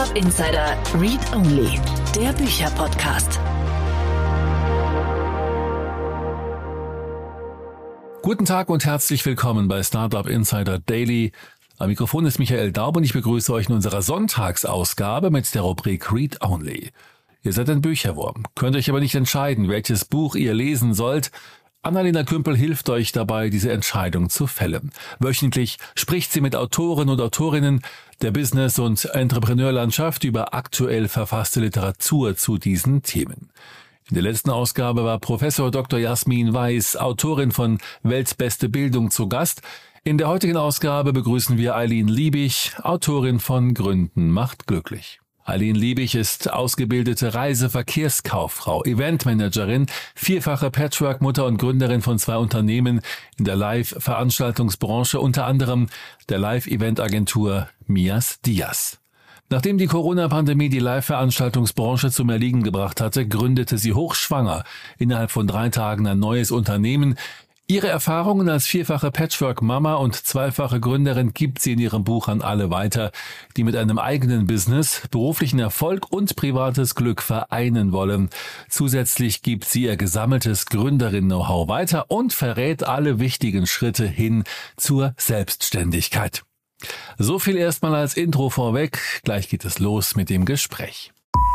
Startup Insider Read Only, der Bücherpodcast. Guten Tag und herzlich willkommen bei Startup Insider Daily. Am Mikrofon ist Michael Daub und ich begrüße euch in unserer Sonntagsausgabe mit der Rubrik Read Only. Ihr seid ein Bücherwurm, könnt euch aber nicht entscheiden, welches Buch ihr lesen sollt. Annalena Kümpel hilft euch dabei, diese Entscheidung zu fällen. Wöchentlich spricht sie mit Autoren und Autorinnen der Business- und Entrepreneurlandschaft über aktuell verfasste Literatur zu diesen Themen. In der letzten Ausgabe war Professor Dr. Jasmin Weiß, Autorin von Weltbeste Bildung, zu Gast. In der heutigen Ausgabe begrüßen wir Eileen Liebig, Autorin von Gründen macht glücklich. Eileen Liebig ist ausgebildete Reiseverkehrskauffrau, Eventmanagerin, vierfache Patchwork-Mutter und Gründerin von 2 Unternehmen in der Live-Veranstaltungsbranche, unter anderem der Live-Event-Agentur Mias Diaz. Nachdem die Corona-Pandemie die Live-Veranstaltungsbranche zum Erliegen gebracht hatte, gründete sie hochschwanger innerhalb von 3 Tagen ein neues Unternehmen. Ihre Erfahrungen als vierfache Patchwork-Mama und zweifache Gründerin gibt sie in ihrem Buch an alle weiter, die mit einem eigenen Business beruflichen Erfolg und privates Glück vereinen wollen. Zusätzlich gibt sie ihr gesammeltes Gründerin-Know-how weiter und verrät alle wichtigen Schritte hin zur Selbstständigkeit. So viel erstmal als Intro vorweg. Gleich geht es los mit dem Gespräch.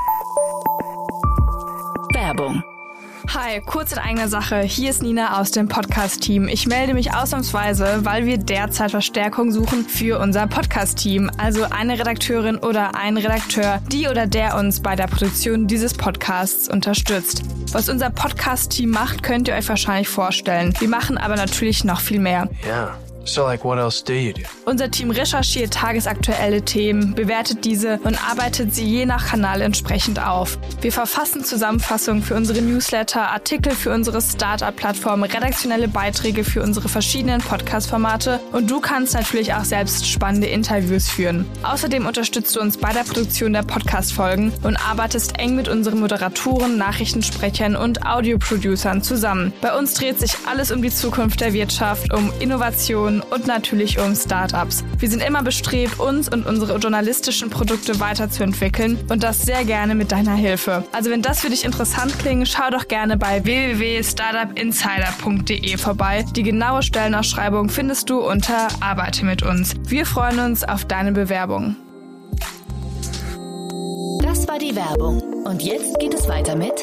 Werbung. Hi, kurz in eigener Sache. Hier ist Nina aus dem Podcast-Team. Ich melde mich ausnahmsweise, weil wir derzeit Verstärkung suchen für unser Podcast-Team. Also eine Redakteurin oder ein Redakteur, die oder der uns bei der Produktion dieses Podcasts unterstützt. Was unser Podcast-Team macht, könnt ihr euch wahrscheinlich vorstellen. Wir machen aber natürlich noch viel mehr. Yeah. So, what else do you do? Unser Team recherchiert tagesaktuelle Themen, bewertet diese und arbeitet sie je nach Kanal entsprechend auf. Wir verfassen Zusammenfassungen für unsere Newsletter, Artikel für unsere Startup-Plattform, redaktionelle Beiträge für unsere verschiedenen Podcast-Formate und du kannst natürlich auch selbst spannende Interviews führen. Außerdem unterstützt du uns bei der Produktion der Podcast-Folgen und arbeitest eng mit unseren Moderatoren, Nachrichtensprechern und Audio-Producern zusammen. Bei uns dreht sich alles um die Zukunft der Wirtschaft, um Innovation und natürlich um Startups. Wir sind immer bestrebt, uns und unsere journalistischen Produkte weiterzuentwickeln und das sehr gerne mit deiner Hilfe. Also wenn das für dich interessant klingt, schau doch gerne bei www.startupinsider.de vorbei. Die genaue Stellenausschreibung findest du unter Arbeite mit uns. Wir freuen uns auf deine Bewerbung. Das war die Werbung. Und jetzt geht es weiter mit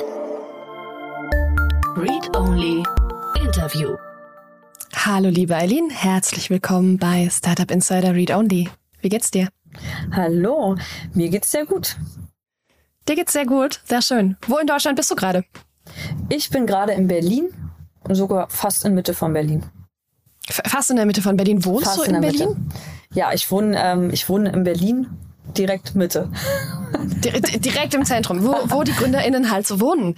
Read Only Interview. Hallo liebe Eileen, herzlich willkommen bei Startup Insider Read Only. Wie geht's dir? Hallo, mir geht's sehr gut. Dir geht's sehr gut, sehr schön. Wo in Deutschland bist du gerade? Ich bin gerade in Berlin, sogar fast in Mitte von Berlin. Fast in der Mitte von Berlin. Wohnst fast du in Berlin? Mitte. Ja, ich wohne in Berlin, direkt Mitte. Direkt im Zentrum, wo die GründerInnen halt so wohnen.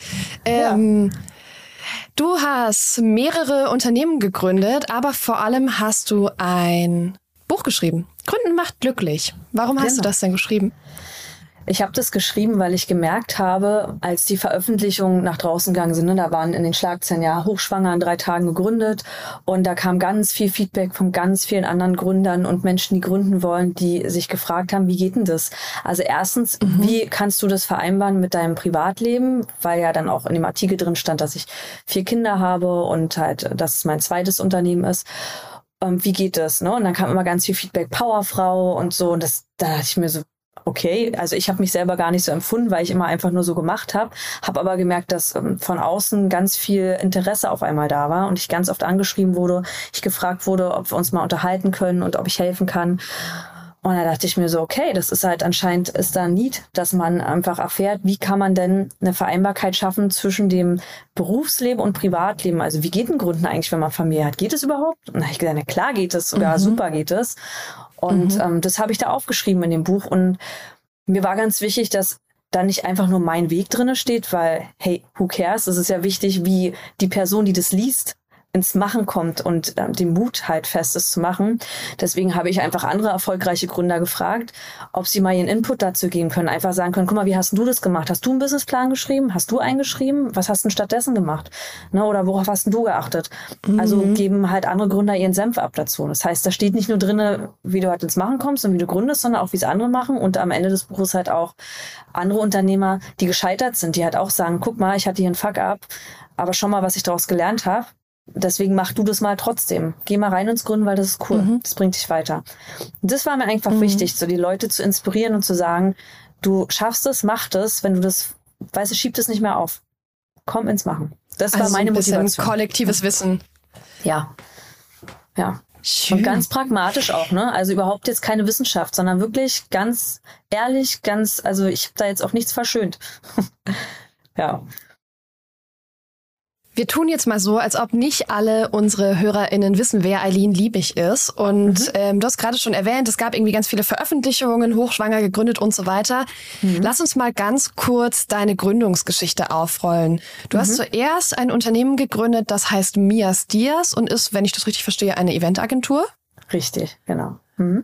Du hast mehrere Unternehmen gegründet, aber vor allem hast du ein Buch geschrieben. Gründen macht glücklich. Warum hast du das denn geschrieben? Ich habe das geschrieben, weil ich gemerkt habe, als die Veröffentlichungen nach draußen gegangen sind, da waren in den Schlagzeilen ja hochschwanger in 3 Tagen gegründet und da kam ganz viel Feedback von ganz vielen anderen Gründern und Menschen, die gründen wollen, die sich gefragt haben, wie geht denn das? Also erstens, wie kannst du das vereinbaren mit deinem Privatleben? Weil ja dann auch in dem Artikel drin stand, dass ich 4 Kinder habe und halt, dass es mein zweites Unternehmen ist. Wie geht das? Ne? Und dann kam immer ganz viel Feedback, Powerfrau und so und da dachte ich mir so, okay, also ich habe mich selber gar nicht so empfunden, weil ich immer einfach nur so gemacht habe aber gemerkt, dass von außen ganz viel Interesse auf einmal da war und ich ganz oft angeschrieben wurde, ich gefragt wurde, ob wir uns mal unterhalten können und ob ich helfen kann. Und da dachte ich mir so, okay, das ist halt anscheinend ist da ein Need, dass man einfach erfährt, wie kann man denn eine Vereinbarkeit schaffen zwischen dem Berufsleben und Privatleben. Also wie geht ein Gründen eigentlich, wenn man Familie hat? Geht es überhaupt? Und da habe ich gesagt, na klar geht es, sogar super geht es. Und das habe ich da aufgeschrieben in dem Buch. Und mir war ganz wichtig, dass da nicht einfach nur mein Weg drinne steht, weil, hey, who cares? Es ist ja wichtig, wie die Person, die das liest, ins Machen kommt und den Mut halt Festes zu machen. Deswegen habe ich einfach andere erfolgreiche Gründer gefragt, ob sie mal ihren Input dazu geben können. Einfach sagen können, guck mal, wie hast du das gemacht? Hast du einen Businessplan geschrieben? Hast du einen geschrieben? Was hast du stattdessen gemacht? Ne, oder worauf hast du geachtet? Also geben halt andere Gründer ihren Senf ab dazu. Das heißt, da steht nicht nur drin, wie du halt ins Machen kommst und wie du gründest, sondern auch, wie es andere machen. Und am Ende des Buches halt auch andere Unternehmer, die gescheitert sind, die halt auch sagen, guck mal, ich hatte hier einen Fuck-up, aber schau mal, was ich daraus gelernt habe. Deswegen mach du das mal trotzdem. Geh mal rein ins Gründen, weil das ist cool. Das bringt dich weiter. Und das war mir einfach wichtig, so die Leute zu inspirieren und zu sagen, du schaffst es, mach das, wenn du das, weißt du, schieb das nicht mehr auf. Komm ins Machen. Das war meine Motivation. Ein bisschen kollektives Wissen. Ja. Schön. Und ganz pragmatisch auch, ne? Also überhaupt jetzt keine Wissenschaft, sondern wirklich ganz ehrlich, also ich habe da jetzt auch nichts verschönt. Ja. Wir tun jetzt mal so, als ob nicht alle unsere HörerInnen wissen, wer Eileen Liebig ist. Und du hast gerade schon erwähnt, es gab irgendwie ganz viele Veröffentlichungen, hochschwanger gegründet und so weiter. Lass uns mal ganz kurz deine Gründungsgeschichte aufrollen. Du hast zuerst ein Unternehmen gegründet, das heißt Mias Dias und ist, wenn ich das richtig verstehe, eine Eventagentur. Richtig, genau.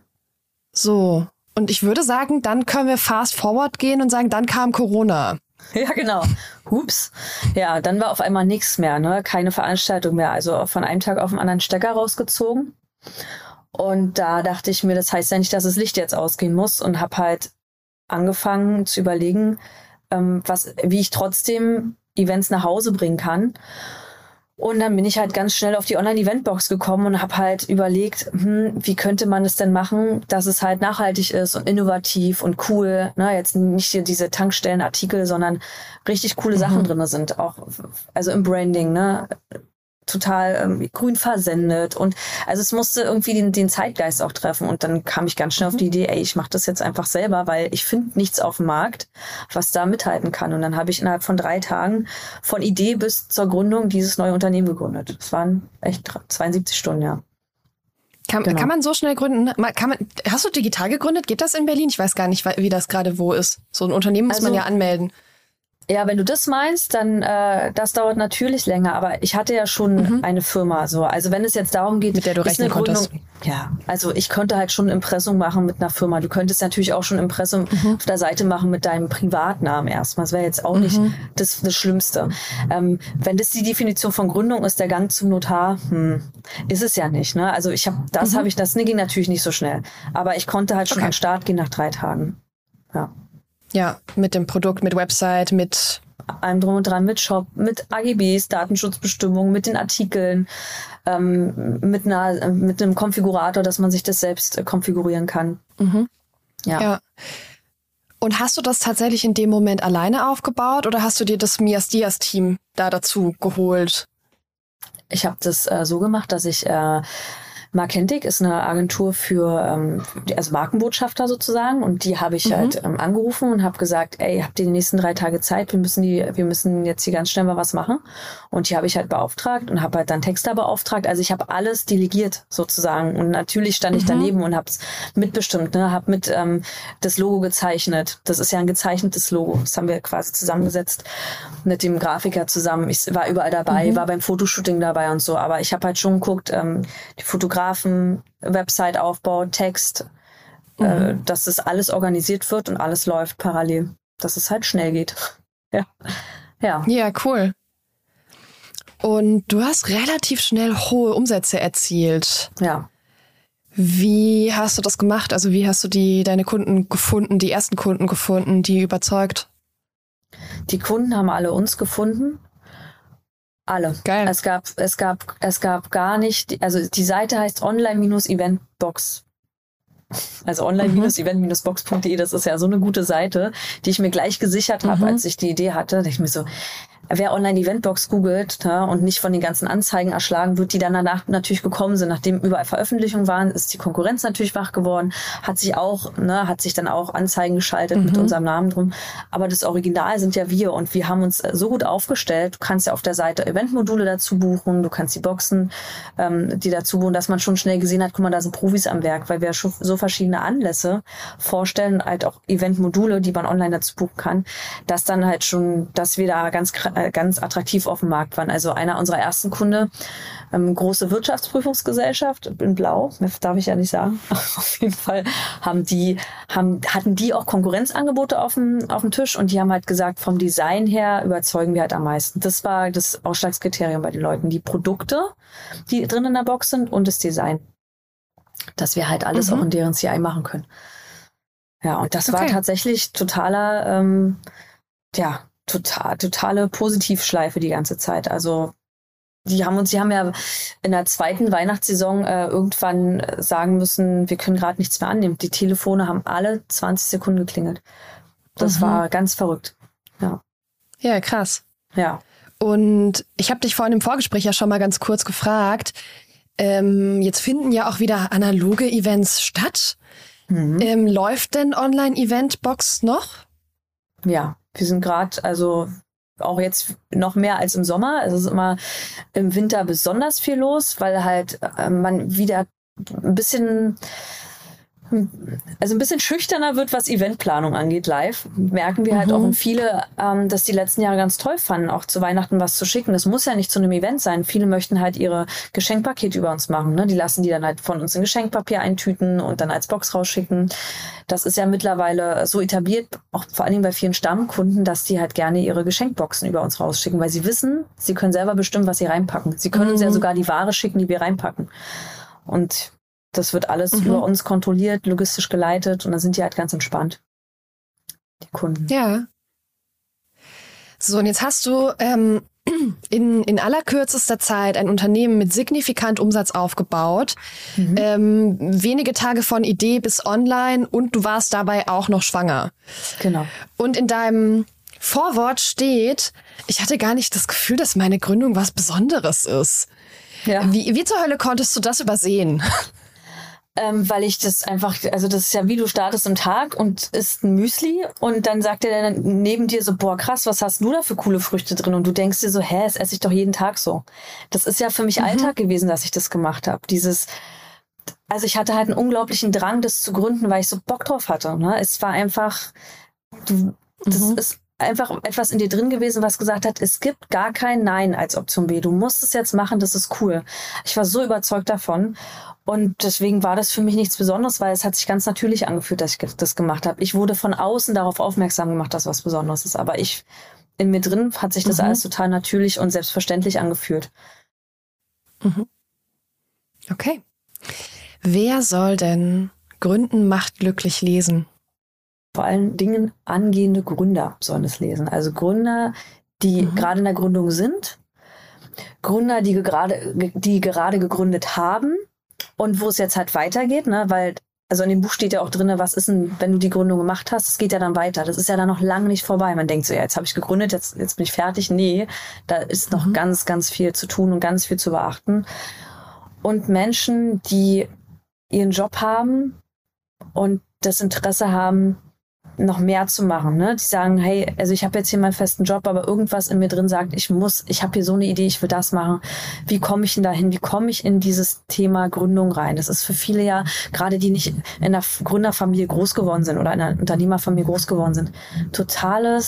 So, und ich würde sagen, dann können wir fast forward gehen und sagen, dann kam Corona. Ja, genau. Hups. Ja, dann war auf einmal nichts mehr, ne? Keine Veranstaltung mehr. Also von einem Tag auf den anderen Stecker rausgezogen. Und da dachte ich mir, das heißt ja nicht, dass das Licht jetzt ausgehen muss. Und habe halt angefangen zu überlegen, wie ich trotzdem Events nach Hause bringen kann. Und dann bin ich halt ganz schnell auf die Online-Eventbox gekommen und habe halt überlegt, wie könnte man es denn machen, dass es halt nachhaltig ist und innovativ und cool. Ne? Jetzt nicht hier diese Tankstellenartikel, sondern richtig coole Sachen drin sind. Auch also im Branding, ne? Total grün versendet. Und also es musste irgendwie den Zeitgeist auch treffen. Und dann kam ich ganz schnell auf die Idee, ich mache das jetzt einfach selber, weil ich finde nichts auf dem Markt, was da mithalten kann. Und dann habe ich innerhalb von 3 Tagen von Idee bis zur Gründung dieses neue Unternehmen gegründet. Das waren echt 72 Stunden, ja. Kann man so schnell gründen? Hast du digital gegründet? Geht das in Berlin? Ich weiß gar nicht, wie das gerade wo ist. So ein Unternehmen muss man ja anmelden. Ja, wenn du das meinst, dann das dauert natürlich länger, aber ich hatte ja schon eine Firma. So. Also wenn es jetzt darum geht, mit der du rechnen konntest. Ja, also ich konnte halt schon Impressum machen mit einer Firma. Du könntest natürlich auch schon Impressum auf der Seite machen mit deinem Privatnamen erstmal. Das wäre jetzt auch nicht das Schlimmste. Wenn das die Definition von Gründung ist, der Gang zum Notar, ist es ja nicht. Ne? Also das ging natürlich nicht so schnell. Aber ich konnte halt schon an den Start gehen nach 3 Tagen. Ja. Ja, mit dem Produkt, mit Website, mit allem drum und dran, mit Shop, mit AGBs, Datenschutzbestimmungen, mit den Artikeln, mit einem Konfigurator, dass man sich das selbst konfigurieren kann. Ja. Und hast du das tatsächlich in dem Moment alleine aufgebaut oder hast du dir das Mias Dias Team da dazu geholt? Ich habe das so gemacht, dass ich Markentic ist eine Agentur für also Markenbotschafter sozusagen und die habe ich halt angerufen und habe gesagt, ey, habt ihr die nächsten 3 Tage Zeit? Wir müssen jetzt hier ganz schnell mal was machen. Und die habe ich halt beauftragt und habe halt dann Texter beauftragt. Also ich habe alles delegiert sozusagen und natürlich stand ich daneben und habe es mitbestimmt, ne, habe mit das Logo gezeichnet. Das ist ja ein gezeichnetes Logo. Das haben wir quasi zusammengesetzt mit dem Grafiker zusammen. Ich war überall dabei, war beim Fotoshooting dabei und so. Aber ich habe halt schon geguckt, die Fotografen, Website-Aufbau, Text, dass das alles organisiert wird und alles läuft parallel, dass es halt schnell geht. Ja, cool. Und du hast relativ schnell hohe Umsätze erzielt. Ja. Wie hast du das gemacht? Also wie hast du deine Kunden gefunden, die ersten Kunden gefunden, die überzeugt? Die Kunden haben alle uns gefunden. Alle. Geil. Es gab gar nicht, also die Seite heißt online-eventbox. Also online-event-box.de, das ist ja so eine gute Seite, die ich mir gleich gesichert habe, als ich die Idee hatte. Da dachte ich mir so, wer Online-Eventbox googelt und nicht von den ganzen Anzeigen erschlagen wird, die dann danach natürlich gekommen sind, nachdem überall Veröffentlichungen waren, ist die Konkurrenz natürlich wach geworden, hat sich dann auch Anzeigen geschaltet mit unserem Namen drum. Aber das Original sind ja wir und wir haben uns so gut aufgestellt. Du kannst ja auf der Seite Eventmodule dazu buchen, du kannst die Boxen, die dazu buchen, dass man schon schnell gesehen hat, guck mal, da sind Profis am Werk, weil wir schon so verschiedene Anlässe vorstellen, halt auch Eventmodule, die man online dazu buchen kann, dass dann halt schon, dass wir da ganz ganz attraktiv auf dem Markt waren. Also einer unserer ersten Kunde, große Wirtschaftsprüfungsgesellschaft in Blau, darf ich ja nicht sagen. Auf jeden Fall hatten die auch Konkurrenzangebote auf dem Tisch und die haben halt gesagt, vom Design her überzeugen wir halt am meisten. Das war das Ausschlagskriterium bei den Leuten. Die Produkte, die drin in der Box sind und das Design. Dass wir halt alles auch in deren CI machen können. Ja, und das war tatsächlich totale Positivschleife die ganze Zeit. Also die haben ja in der zweiten Weihnachtssaison irgendwann sagen müssen, wir können gerade nichts mehr annehmen. Die Telefone haben alle 20 Sekunden geklingelt. Das war ganz verrückt. Ja. Ja, krass. Ja. Und ich habe dich vorhin im Vorgespräch ja schon mal ganz kurz gefragt, jetzt finden ja auch wieder analoge Events statt. Läuft denn Online-Event-Box noch? Ja, wir sind gerade, also auch jetzt noch mehr als im Sommer. Es ist immer im Winter besonders viel los, weil halt man wieder ein bisschen schüchterner wird, was Eventplanung angeht, live. Merken wir halt auch in viele, dass die letzten Jahre ganz toll fanden, auch zu Weihnachten was zu schicken. Das muss ja nicht zu einem Event sein. Viele möchten halt ihre Geschenkpakete über uns machen. Ne? Die lassen die dann halt von uns in Geschenkpapier eintüten und dann als Box rausschicken. Das ist ja mittlerweile so etabliert, auch vor allen Dingen bei vielen Stammkunden, dass die halt gerne ihre Geschenkboxen über uns rausschicken, weil sie wissen, sie können selber bestimmen, was sie reinpacken. Sie können uns ja sogar die Ware schicken, die wir reinpacken. Und das wird alles über uns kontrolliert, logistisch geleitet und dann sind die halt ganz entspannt, die Kunden. Ja. So, und jetzt hast du in allerkürzester Zeit ein Unternehmen mit signifikant Umsatz aufgebaut. Wenige Tage von Idee bis online und du warst dabei auch noch schwanger. Genau. Und in deinem Vorwort steht, ich hatte gar nicht das Gefühl, dass meine Gründung was Besonderes ist. Ja. Wie zur Hölle konntest du das übersehen? Weil ich das einfach, also das ist ja wie du startest am Tag und isst ein Müsli und dann sagt der dann neben dir so, boah krass, was hast du da für coole Früchte drin? Und du denkst dir so, das esse ich doch jeden Tag so. Das ist ja für mich Alltag gewesen, dass ich das gemacht habe. Also ich hatte halt einen unglaublichen Drang, das zu gründen, weil ich so Bock drauf hatte. Ne? Es war einfach, das ist einfach etwas in dir drin gewesen, was gesagt hat, es gibt gar kein Nein als Option B. Du musst es jetzt machen, das ist cool. Ich war so überzeugt davon. Und deswegen war das für mich nichts Besonderes, weil es hat sich ganz natürlich angefühlt, dass ich das gemacht habe. Ich wurde von außen darauf aufmerksam gemacht, dass was Besonderes ist. Aber in mir drin hat sich das alles total natürlich und selbstverständlich angefühlt. Okay. Wer soll denn Gründen macht glücklich lesen? Vor allen Dingen angehende Gründer sollen es lesen. Also Gründer, die gerade in der Gründung sind. Gründer, die gerade gegründet haben. Und wo es jetzt halt weitergeht, ne, weil, also in dem Buch steht ja auch drin, was ist denn, wenn du die Gründung gemacht hast, es geht ja dann weiter. Das ist ja dann noch lange nicht vorbei. Man denkt so, ja, jetzt habe ich gegründet, jetzt bin ich fertig. Nee, da ist noch ganz, ganz viel zu tun und ganz viel zu beachten. Und Menschen, die ihren Job haben und das Interesse haben, noch mehr zu machen, ne? Die sagen, hey, also ich habe jetzt hier meinen festen Job, aber irgendwas in mir drin sagt, ich habe hier so eine Idee, ich will das machen. Wie komme ich denn dahin? Wie komme ich in dieses Thema Gründung rein? Das ist für viele ja, gerade die nicht in einer Gründerfamilie groß geworden sind oder in einer Unternehmerfamilie groß geworden sind, totale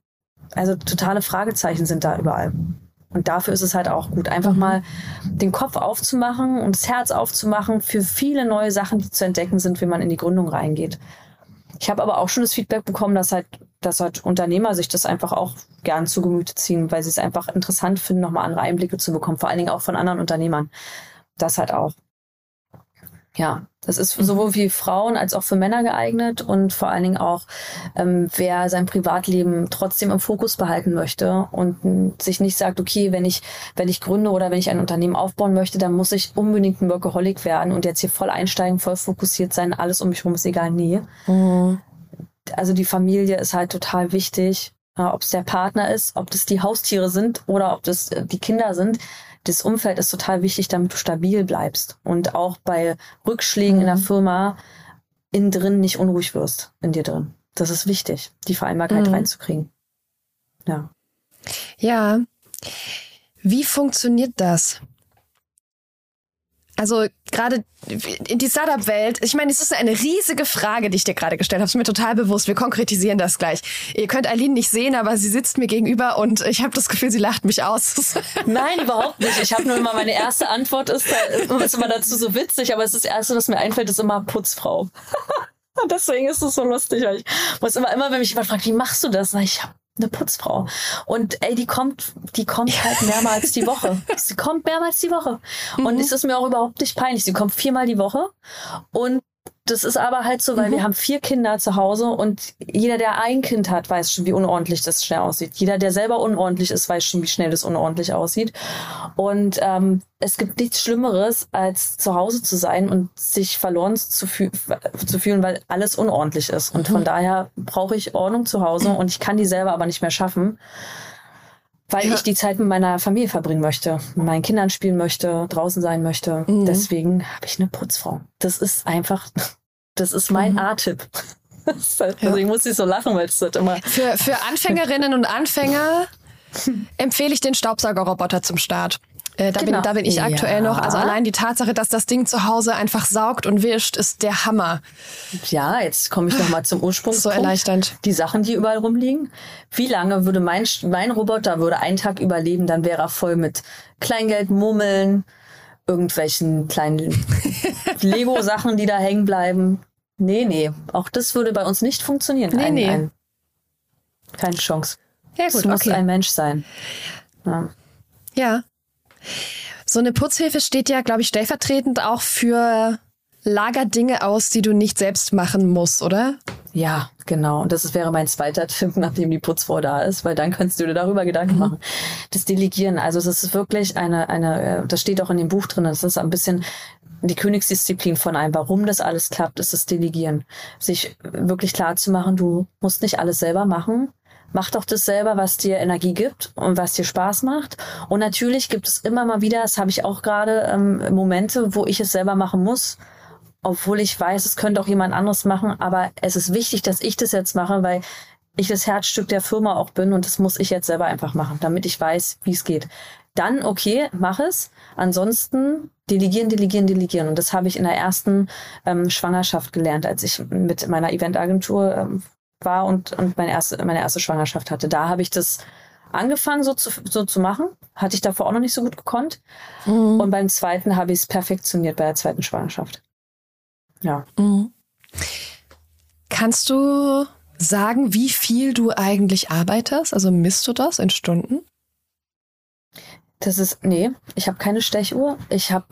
Fragezeichen sind da überall. Und dafür ist es halt auch gut, einfach mal den Kopf aufzumachen und das Herz aufzumachen für viele neue Sachen, die zu entdecken sind, wenn man in die Gründung reingeht. Ich habe aber auch schon das Feedback bekommen, dass halt Unternehmer sich das einfach auch gern zu Gemüte ziehen, weil sie es einfach interessant finden, nochmal andere Einblicke zu bekommen, vor allen Dingen auch von anderen Unternehmern. Das halt auch. Ja, das ist sowohl für Frauen als auch für Männer geeignet und vor allen Dingen auch, wer sein Privatleben trotzdem im Fokus behalten möchte und sich nicht sagt, okay, wenn ich gründe oder wenn ich ein Unternehmen aufbauen möchte, dann muss ich unbedingt ein Workaholic werden und jetzt hier voll einsteigen, voll fokussiert sein, alles um mich rum ist egal, nee. Also die Familie ist halt total wichtig, ob es der Partner ist, ob das die Haustiere sind oder ob das die Kinder sind. Das Umfeld ist total wichtig, damit du stabil bleibst und auch bei Rückschlägen in der Firma innen drin nicht unruhig wirst, in dir drin. Das ist wichtig, die Vereinbarkeit reinzukriegen. Ja. Ja. Wie funktioniert das? Also gerade in die Startup-Welt, ich meine, es ist eine riesige Frage, die ich dir gerade gestellt habe. Ist mir total bewusst. Wir konkretisieren das gleich. Ihr könnt Aline nicht sehen, aber sie sitzt mir gegenüber und ich habe das Gefühl, sie lacht mich aus. Nein, überhaupt nicht. Ich habe nur immer, meine erste Antwort ist immer dazu so witzig, aber das Erste, was mir einfällt, ist immer Putzfrau. Und deswegen ist es so lustig. Weil ich muss immer, wenn mich jemand fragt, wie machst du das? Sag ich, eine Putzfrau. Und die kommt halt mehrmals die Woche. Sie kommt mehrmals die Woche. Und es ist mir auch überhaupt nicht peinlich. Sie kommt 4-mal die Woche. Und das ist aber halt so, weil wir haben 4 Kinder zu Hause und jeder, der ein Kind hat, weiß schon, wie unordentlich das schnell aussieht. Jeder, der selber unordentlich ist, weiß schon, wie schnell das unordentlich aussieht. Und es gibt nichts Schlimmeres, als zu Hause zu sein und sich verloren zu fühlen, weil alles unordentlich ist. Und von daher brauche ich Ordnung zu Hause und ich kann die selber aber nicht mehr schaffen, weil ich die Zeit mit meiner Familie verbringen möchte, mit meinen Kindern spielen möchte, draußen sein möchte. Deswegen habe ich eine Putzfrau. Das ist mein A-Tipp. Deswegen muss ich so lachen, weil es halt immer... Für Anfängerinnen und Anfänger empfehle ich den Staubsaugerroboter zum Start. Da bin ich aktuell noch. Also allein die Tatsache, dass das Ding zu Hause einfach saugt und wischt, ist der Hammer. Ja, jetzt komme ich noch mal zum Ursprungspunkt. So erleichternd. Die Sachen, die überall rumliegen. Wie lange würde mein Roboter einen Tag überleben, dann wäre er voll mit Kleingeld, Murmeln, irgendwelchen kleinen Lego-Sachen, die da hängen bleiben. Nee. Auch das würde bei uns nicht funktionieren. Keine Chance. Ja, gut, es muss ein Mensch sein. Ja. So eine Putzhilfe steht ja, glaube ich, stellvertretend auch für Lagerdinge aus, die du nicht selbst machen musst, oder? Ja, genau. Und das wäre mein zweiter Tipp, nachdem die Putzfrau da ist, weil dann kannst du dir darüber Gedanken machen. Das Delegieren, also das ist wirklich das steht auch in dem Buch drin, das ist ein bisschen die Königsdisziplin von einem. Warum das alles klappt, ist das Delegieren. Sich wirklich klar zu machen, du musst nicht alles selber machen. Mach doch das selber, was dir Energie gibt und was dir Spaß macht. Und natürlich gibt es immer mal wieder, das habe ich auch gerade, Momente, wo ich es selber machen muss, obwohl ich weiß, es könnte auch jemand anderes machen. Aber es ist wichtig, dass ich das jetzt mache, weil ich das Herzstück der Firma auch bin und das muss ich jetzt selber einfach machen, damit ich weiß, wie es geht. Dann, okay, mach es. Ansonsten delegieren. Und das habe ich in der ersten Schwangerschaft gelernt, als ich mit meiner Eventagentur war und meine erste Schwangerschaft hatte. Da habe ich das angefangen so zu machen. Hatte ich davor auch noch nicht so gut gekonnt. Und beim zweiten habe ich es perfektioniert bei der zweiten Schwangerschaft. Ja. Kannst du sagen, wie viel du eigentlich arbeitest? Also misst du das in Stunden? Ich habe keine Stechuhr. Ich habe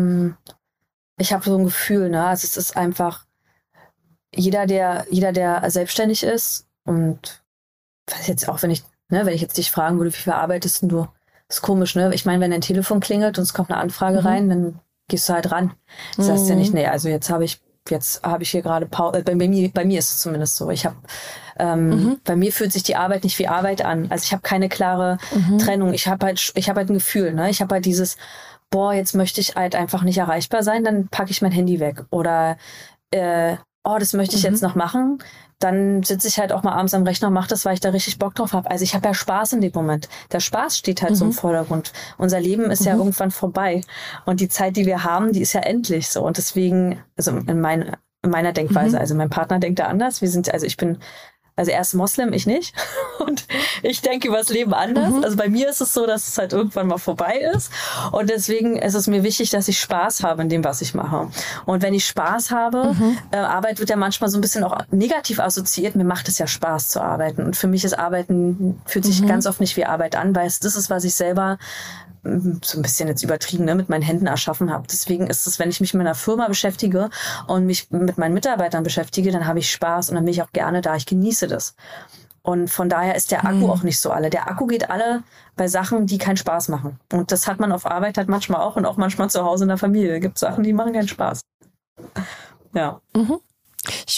so ein Gefühl, ne? Also es ist einfach jeder, der selbstständig ist und jetzt auch, wenn ich jetzt dich fragen würde, wie viel arbeitest denn du? Ist komisch, ne? Ich meine, wenn dein Telefon klingelt und es kommt eine Anfrage rein, dann gehst du halt ran. Das heißt ja nicht, also jetzt habe ich hier gerade Pause. Bei mir ist es zumindest so. Ich habe bei mir fühlt sich die Arbeit nicht wie Arbeit an. Also ich habe keine klare Trennung. Ich habe halt ein Gefühl, ne? Ich habe halt dieses, jetzt möchte ich halt einfach nicht erreichbar sein, dann packe ich mein Handy weg. Oder das möchte ich jetzt noch machen. Dann sitze ich halt auch mal abends am Rechner und mache das, weil ich da richtig Bock drauf habe. Also ich habe ja Spaß in dem Moment. Der Spaß steht halt so im Vordergrund. Unser Leben ist ja irgendwann vorbei. Und die Zeit, die wir haben, die ist ja endlich so. Und deswegen, also in meiner Denkweise, also mein Partner denkt da anders. Er ist Moslem, ich nicht. Und ich denke über das Leben anders. Also bei mir ist es so, dass es halt irgendwann mal vorbei ist. Und deswegen ist es mir wichtig, dass ich Spaß habe in dem, was ich mache. Und wenn ich Spaß habe, Arbeit wird ja manchmal so ein bisschen auch negativ assoziiert. Mir macht es ja Spaß zu arbeiten. Und für mich ist Arbeiten, fühlt sich ganz oft nicht wie Arbeit an, weil das ist, was ich selber so ein bisschen jetzt übertrieben, ne, mit meinen Händen erschaffen habe. Deswegen ist es, wenn ich mich mit einer Firma beschäftige und mich mit meinen Mitarbeitern beschäftige, dann habe ich Spaß und dann bin ich auch gerne da. Ich genieße das. Und von daher ist der Akku auch nicht so alle. Der Akku geht alle bei Sachen, die keinen Spaß machen. Und das hat man auf Arbeit halt manchmal auch und auch manchmal zu Hause in der Familie. Es gibt Sachen, die machen keinen Spaß. Ja. Ich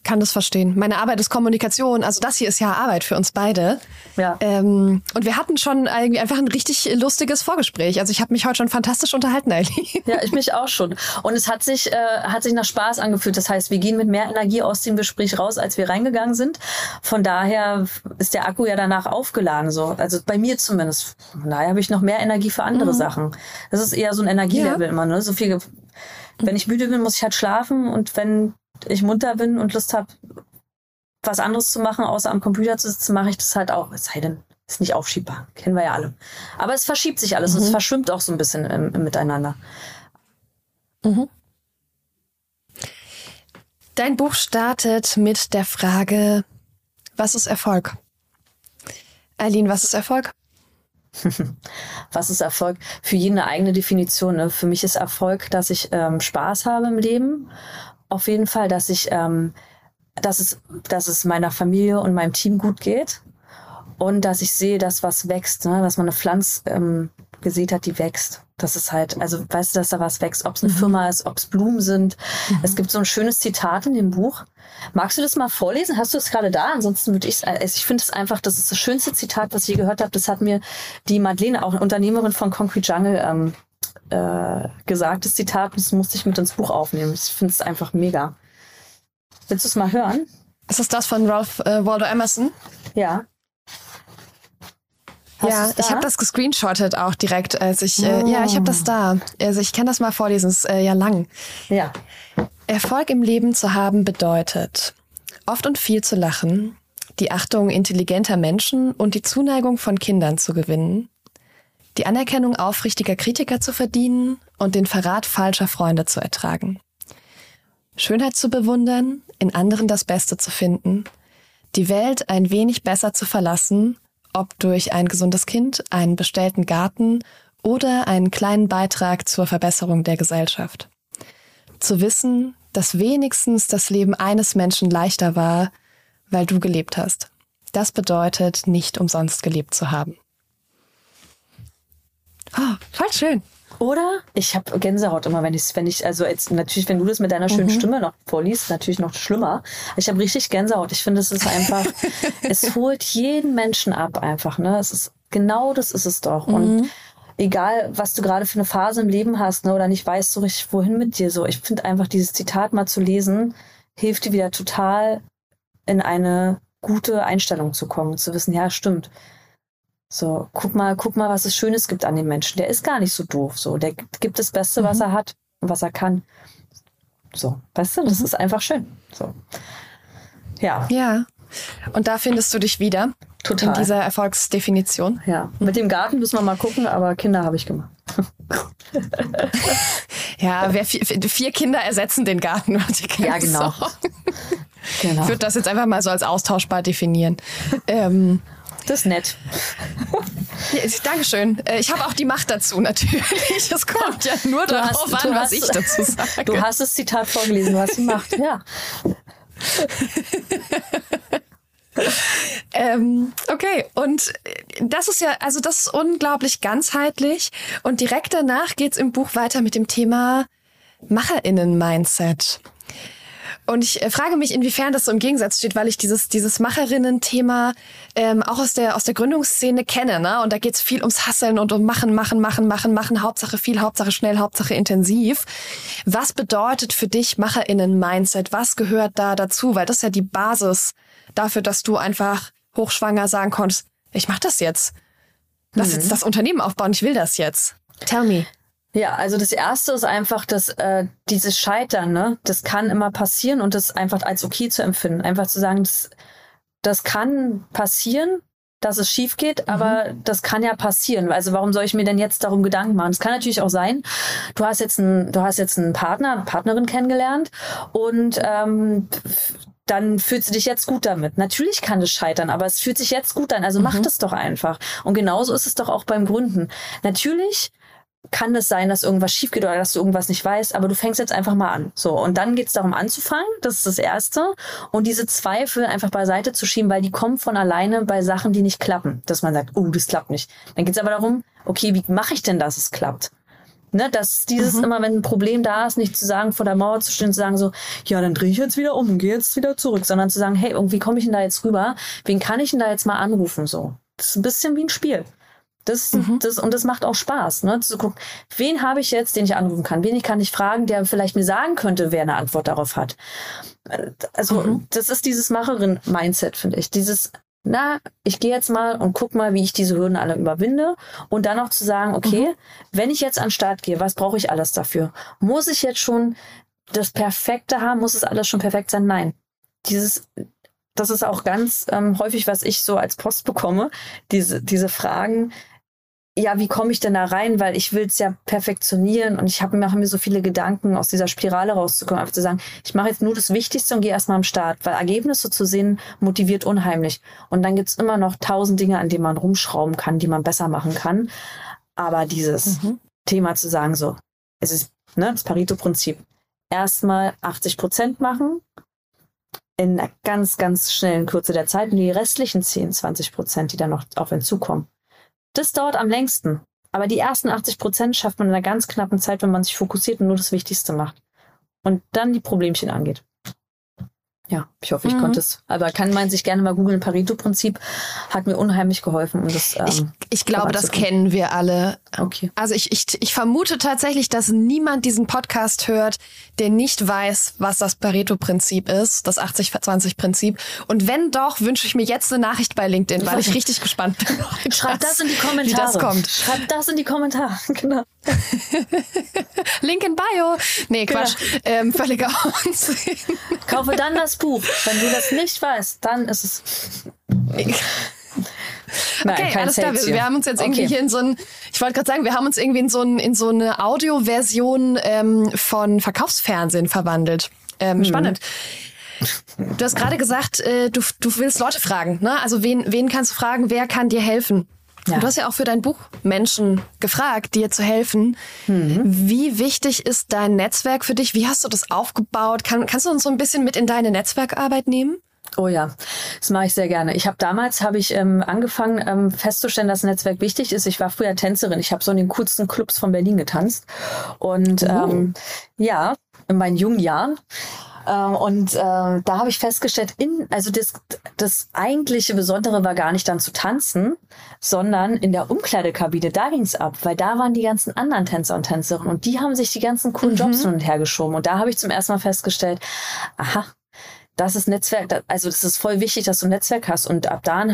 kann das verstehen. Meine Arbeit ist Kommunikation, also das hier ist ja Arbeit für uns beide. Ja. Und wir hatten schon irgendwie einfach ein richtig lustiges Vorgespräch. Also ich habe mich heute schon fantastisch unterhalten, Eileen. Ja, ich mich auch schon. Und es hat sich nach Spaß angefühlt. Das heißt, wir gehen mit mehr Energie aus dem Gespräch raus, als wir reingegangen sind. Von daher ist der Akku ja danach aufgeladen. So. Also bei mir zumindest. Von daher habe ich noch mehr Energie für andere Sachen. Das ist eher so ein Energielevel immer. Ne? So viel. Wenn ich müde bin, muss ich halt schlafen. Und wenn ich munter bin und Lust habe, was anderes zu machen, außer am Computer zu sitzen, mache ich das halt auch. Es sei denn, ist nicht aufschiebbar. Kennen wir ja alle. Aber es verschiebt sich alles und es verschwimmt auch so ein bisschen im Miteinander. Mhm. Dein Buch startet mit der Frage, was ist Erfolg? Eileen, was ist Erfolg? Was ist Erfolg? Für jeden eine eigene Definition. Ne? Für mich ist Erfolg, dass ich Spaß habe im Leben. Auf jeden Fall, dass es meiner Familie und meinem Team gut geht und dass ich sehe, dass was wächst, ne? Dass man eine Pflanze gesät hat, die wächst. Das ist halt, also weißt du, dass da was wächst, ob es eine Firma ist, ob es Blumen sind. Es gibt so ein schönes Zitat in dem Buch. Magst du das mal vorlesen? Hast du es gerade da? Ansonsten würde ich finde es einfach, das ist das schönste Zitat, was ich je gehört habe. Das hat mir die Madeleine, auch eine Unternehmerin von Concrete Jungle, gesagt, das Zitat, das musste ich mit ins Buch aufnehmen. Ich finde es einfach mega. Willst du es mal hören? Ist das das von Ralph Waldo Emerson? Ja. Ich habe das gescreenshottet auch direkt, als ich, ja, ich habe das da. Also ich kann das mal vorlesen, es ist ja lang. Ja. Erfolg im Leben zu haben bedeutet, oft und viel zu lachen, die Achtung intelligenter Menschen und die Zuneigung von Kindern zu gewinnen, die Anerkennung aufrichtiger Kritiker zu verdienen und den Verrat falscher Freunde zu ertragen. Schönheit zu bewundern, in anderen das Beste zu finden, die Welt ein wenig besser zu verlassen, ob durch ein gesundes Kind, einen bestellten Garten oder einen kleinen Beitrag zur Verbesserung der Gesellschaft. Zu wissen, dass wenigstens das Leben eines Menschen leichter war, weil du gelebt hast. Das bedeutet, nicht umsonst gelebt zu haben. Oh, voll schön. Oder? Ich habe Gänsehaut immer, wenn ich, also jetzt natürlich, wenn du das mit deiner schönen Stimme noch vorliest, natürlich noch schlimmer. Ich habe richtig Gänsehaut. Ich finde, es ist einfach, es holt jeden Menschen ab einfach, ne? Es ist, genau das ist es doch. Und egal, was du gerade für eine Phase im Leben hast, ne, oder nicht weißt so richtig, wohin mit dir, so. Ich finde einfach, dieses Zitat mal zu lesen, hilft dir wieder total in eine gute Einstellung zu kommen, zu wissen, ja, stimmt. So, guck mal, was es Schönes gibt an dem Menschen. Der ist gar nicht so doof. So, der gibt das Beste, was er hat und was er kann. So, weißt du, das ist einfach schön. So. Ja. Ja. Und da findest du dich wieder. Total. In dieser Erfolgsdefinition. Ja. Mit dem Garten müssen wir mal gucken, aber Kinder habe ich gemacht. Ja, 4 Kinder ersetzen den Garten. Ja, genau. Ich würde das jetzt einfach mal so als austauschbar definieren. Das ist nett. Ja, Dankeschön. Ich habe auch die Macht dazu natürlich. Es kommt ja nur darauf an, was ich dazu sage. Du hast das Zitat vorgelesen, du hast die Macht, ja. Okay, und das ist ja, also das ist unglaublich ganzheitlich. Und direkt danach geht's im Buch weiter mit dem Thema MacherInnen-Mindset. Und ich frage mich, inwiefern das so im Gegensatz steht, weil ich dieses Macherinnen-Thema auch aus der Gründungsszene kenne, ne? Und da geht's viel ums Hasseln und um Machen, Hauptsache viel, Hauptsache schnell, Hauptsache intensiv. Was bedeutet für dich MacherInnen-Mindset? Was gehört da dazu? Weil das ist ja die Basis dafür, dass du einfach hochschwanger sagen konntest, ich mach das jetzt. Lass jetzt das Unternehmen aufbauen, ich will das jetzt. Tell me. Ja, also das Erste ist einfach, dass dieses Scheitern, ne, das kann immer passieren und das einfach als okay zu empfinden. Einfach zu sagen, das kann passieren, dass es schief geht, aber das kann ja passieren. Also warum soll ich mir denn jetzt darum Gedanken machen? Es kann natürlich auch sein, du hast jetzt einen Partner, eine Partnerin kennengelernt und dann fühlst du dich jetzt gut damit. Natürlich kann es scheitern, aber es fühlt sich jetzt gut an. Also mach das doch einfach. Und genauso ist es doch auch beim Gründen. Natürlich kann es sein, dass irgendwas schief geht oder dass du irgendwas nicht weißt, aber du fängst jetzt einfach mal an. So, und dann geht es darum anzufangen, das ist das Erste. Und diese Zweifel einfach beiseite zu schieben, weil die kommen von alleine bei Sachen, die nicht klappen. Dass man sagt, das klappt nicht. Dann geht es aber darum, okay, wie mache ich denn, dass es klappt? Ne, dass dieses immer, wenn ein Problem da ist, nicht zu sagen, vor der Mauer zu stehen und zu sagen so, ja, dann drehe ich jetzt wieder um und gehe jetzt wieder zurück, sondern zu sagen, hey, wie komme ich denn da jetzt rüber? Wen kann ich denn da jetzt mal anrufen? So, das ist ein bisschen wie ein Spiel. Und das macht auch Spaß, ne, zu gucken, wen habe ich jetzt, den ich anrufen kann? Wen kann ich fragen, der vielleicht mir sagen könnte, wer eine Antwort darauf hat? Also, das ist dieses Macherin-Mindset, finde ich. Dieses, ich gehe jetzt mal und guck mal, wie ich diese Hürden alle überwinde und dann auch zu sagen, okay, wenn ich jetzt an den Start gehe, was brauche ich alles dafür? Muss ich jetzt schon das Perfekte haben? Muss es alles schon perfekt sein? Nein. Das ist auch ganz häufig, was ich so als Post bekomme, diese Fragen, ja, wie komme ich denn da rein? Weil ich will es ja perfektionieren und ich mache mir so viele Gedanken, aus dieser Spirale rauszukommen, einfach zu sagen, ich mache jetzt nur das Wichtigste und gehe erstmal am Start, weil Ergebnisse zu sehen motiviert unheimlich. Und dann gibt's immer noch 1000 Dinge, an denen man rumschrauben kann, die man besser machen kann. Aber dieses Thema zu sagen, so, es ist das Pareto-Prinzip, erstmal 80% machen, in einer ganz, ganz schnellen Kürze der Zeit und die restlichen 10-20%, die dann noch auf einen zukommen. Das dauert am längsten. Aber die ersten 80% schafft man in einer ganz knappen Zeit, wenn man sich fokussiert und nur das Wichtigste macht. Und dann die Problemchen angeht. Ja, ich hoffe, ich konnte es. Aber kann man sich gerne mal googeln. Pareto-Prinzip hat mir unheimlich geholfen. Um das, ich glaube, das kennen wir alle. Okay. Also ich vermute tatsächlich, dass niemand diesen Podcast hört, der nicht weiß, was das Pareto-Prinzip ist, das 80-20-Prinzip. Und wenn doch, wünsche ich mir jetzt eine Nachricht bei LinkedIn, weil ich richtig gespannt bin. Schreibt das in die Kommentare. Wie das kommt. Schreibt das in die Kommentare, genau. Link in Bio. Nee, Quatsch. Ja. Völliger Unsinn. Kaufe dann das Buch. Wenn du das nicht weißt, dann ist es... Nein, okay, alles klar. Wir haben uns jetzt irgendwie hier in so ein, ich wollte gerade sagen, wir haben uns irgendwie in so eine Audioversion von Verkaufsfernsehen verwandelt. Spannend. Du hast gerade gesagt, du willst Leute fragen, ne? Also wen kannst du fragen, wer kann dir helfen? Ja. Du hast ja auch für dein Buch Menschen gefragt, dir zu helfen. Wie wichtig ist dein Netzwerk für dich? Wie hast du das aufgebaut? Kannst du uns so ein bisschen mit in deine Netzwerkarbeit nehmen? Oh ja, das mache ich sehr gerne. Damals habe ich angefangen festzustellen, dass Netzwerk wichtig ist. Ich war früher Tänzerin. Ich habe so in den coolsten Clubs von Berlin getanzt. Und ja, in meinen jungen Jahren. Da habe ich festgestellt, das eigentliche Besondere war gar nicht dann zu tanzen, sondern in der Umkleidekabine, da ging's ab, weil da waren die ganzen anderen Tänzer und Tänzerinnen und die haben sich die ganzen coolen Jobs hin und her geschoben. Und da habe ich zum ersten Mal festgestellt, aha, das ist Netzwerk, also das ist voll wichtig, dass du ein Netzwerk hast. Und ab da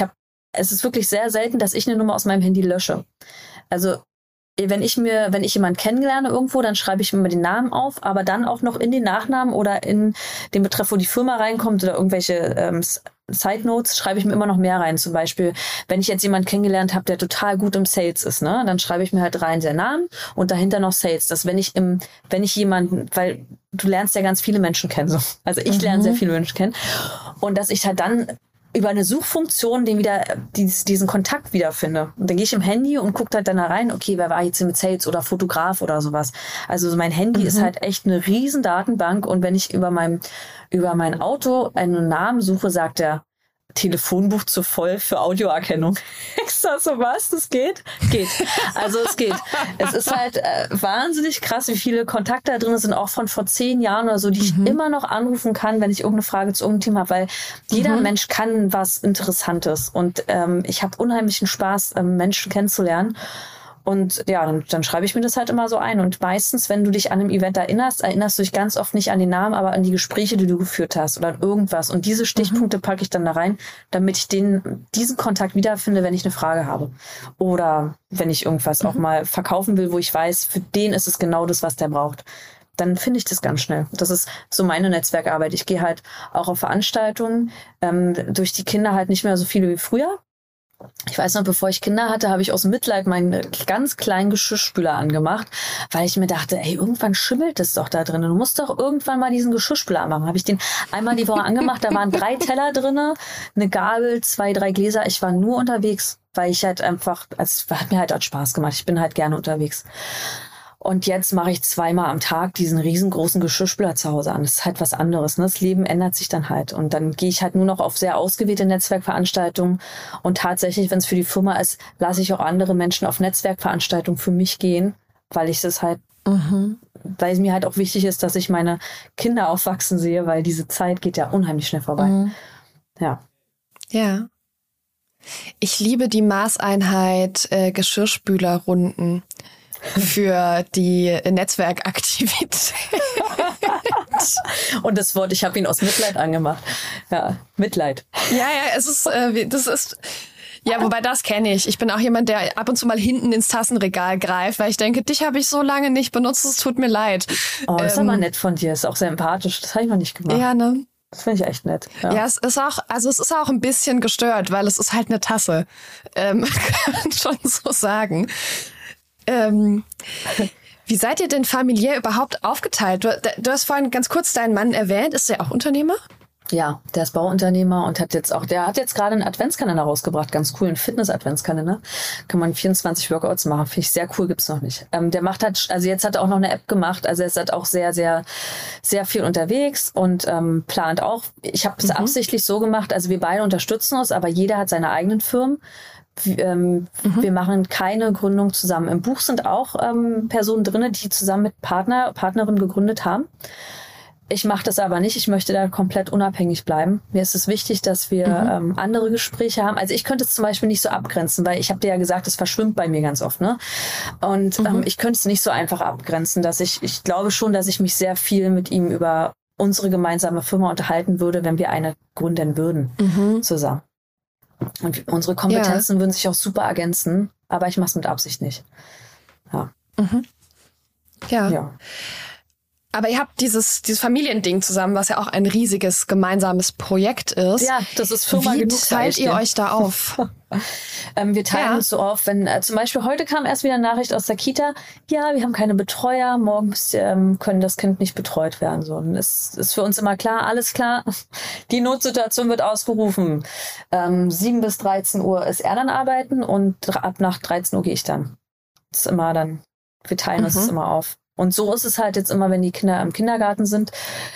es ist wirklich sehr selten, dass ich eine Nummer aus meinem Handy lösche. Also wenn ich jemanden kennenlerne irgendwo, dann schreibe ich mir immer den Namen auf, aber dann auch noch in den Nachnamen oder in den Betreff, wo die Firma reinkommt oder irgendwelche Side Notes, schreibe ich mir immer noch mehr rein. Zum Beispiel, wenn ich jetzt jemanden kennengelernt habe, der total gut im Sales ist, ne, dann schreibe ich mir halt rein seinen Namen und dahinter noch Sales. Dass wenn ich jemanden, weil du lernst ja ganz viele Menschen kennen, so. Also ich lerne sehr viele Menschen kennen und dass ich halt dann über eine Suchfunktion diesen Kontakt wiederfinde. Und dann gehe ich im Handy und gucke halt dann da rein, okay, wer war jetzt hier mit Sales oder Fotograf oder sowas. Also mein Handy ist halt echt eine riesen Datenbank und wenn ich über mein Auto einen Namen suche, sagt er, Telefonbuch zu voll für Audioerkennung. Extra so was, das geht? Geht. Also es geht. Es ist halt wahnsinnig krass, wie viele Kontakte da drin sind, auch von vor 10 Jahren oder so, die ich immer noch anrufen kann, wenn ich irgendeine Frage zu irgendeinem Thema habe, weil jeder Mensch kann was Interessantes und ich habe unheimlichen Spaß, Menschen kennenzulernen. Und ja, dann schreibe ich mir das halt immer so ein. Und meistens, wenn du dich an einem Event erinnerst du dich ganz oft nicht an den Namen, aber an die Gespräche, die du geführt hast oder an irgendwas. Und diese Stichpunkte packe ich dann da rein, damit ich diesen Kontakt wiederfinde, wenn ich eine Frage habe. Oder wenn ich irgendwas auch mal verkaufen will, wo ich weiß, für den ist es genau das, was der braucht. Dann finde ich das ganz schnell. Das ist so meine Netzwerkarbeit. Ich gehe halt auch auf Veranstaltungen, durch die Kinder halt nicht mehr so viele wie früher. Ich weiß noch, bevor ich Kinder hatte, habe ich aus Mitleid meinen ganz kleinen Geschirrspüler angemacht, weil ich mir dachte, ey, irgendwann schimmelt es doch da drin. Du musst doch irgendwann mal diesen Geschirrspüler anmachen. Habe ich den einmal die Woche angemacht, da waren 3 Teller drin, eine Gabel, 2, 3 Gläser. Ich war nur unterwegs, weil ich halt einfach, es hat mir halt Spaß gemacht. Ich bin halt gerne unterwegs. Und jetzt mache ich 2-mal am Tag diesen riesengroßen Geschirrspüler zu Hause an. Das ist halt was anderes, ne? Das Leben ändert sich dann halt. Und dann gehe ich halt nur noch auf sehr ausgewählte Netzwerkveranstaltungen. Und tatsächlich, wenn es für die Firma ist, lasse ich auch andere Menschen auf Netzwerkveranstaltungen für mich gehen, weil ich das halt, weil es mir halt auch wichtig ist, dass ich meine Kinder aufwachsen sehe, weil diese Zeit geht ja unheimlich schnell vorbei. Ja. Ja. Ich liebe die Maßeinheit Geschirrspülerrunden für die Netzwerkaktivität. Und das Wort, ich habe ihn aus Mitleid angemacht. Ja, Mitleid. Ja, es ist, das ist, ja, wobei das kenne ich. Ich bin auch jemand, der ab und zu mal hinten ins Tassenregal greift, weil ich denke, dich habe ich so lange nicht benutzt, es tut mir leid. Oh, das ist aber nett von dir, ist auch sehr empathisch. Das habe ich noch nicht gemacht. Ja, ne? Das finde ich echt nett. Ja, es ist auch ein bisschen gestört, weil es ist halt eine Tasse. Kann man schon so sagen. Wie seid ihr denn familiär überhaupt aufgeteilt? Du hast vorhin ganz kurz deinen Mann erwähnt. Ist der auch Unternehmer? Ja, der ist Bauunternehmer und hat jetzt gerade einen Adventskalender rausgebracht, ganz cool, einen Fitness-Adventskalender. Kann man 24 Workouts machen, finde ich sehr cool, gibt's noch nicht. Der macht halt, also jetzt hat er auch noch eine App gemacht, also er ist halt auch sehr, sehr, sehr viel unterwegs und plant auch. Ich habe es absichtlich so gemacht, also wir beide unterstützen uns, aber jeder hat seine eigenen Firmen. Wir machen keine Gründung zusammen. Im Buch sind auch Personen drin, die zusammen mit Partnerin gegründet haben. Ich mache das aber nicht. Ich möchte da komplett unabhängig bleiben. Mir ist es wichtig, dass wir andere Gespräche haben. Also ich könnte es zum Beispiel nicht so abgrenzen, weil ich habe dir ja gesagt, es verschwimmt bei mir ganz oft, ne? Und ich könnte es nicht so einfach abgrenzen, dass ich glaube schon, dass ich mich sehr viel mit ihm über unsere gemeinsame Firma unterhalten würde, wenn wir eine gründen würden zusammen. Und unsere Kompetenzen würden sich auch super ergänzen, aber ich mache es mit Absicht nicht. Ja. Ja. Aber ihr habt dieses Familiending zusammen, was ja auch ein riesiges gemeinsames Projekt ist. Ja, das ist Firma genug. Wie teilt ihr euch da auf? Wir teilen uns so auf, wenn zum Beispiel heute kam erst wieder eine Nachricht aus der Kita, ja, wir haben keine Betreuer, morgen können das Kind nicht betreut werden. So, und es ist für uns immer klar, alles klar, die Notsituation wird ausgerufen. 7 bis 13 Uhr ist er dann arbeiten und ab nach 13 Uhr gehe ich dann. Das ist immer dann, wir teilen uns das immer auf. Und so ist es halt jetzt immer, wenn die Kinder im Kindergarten sind.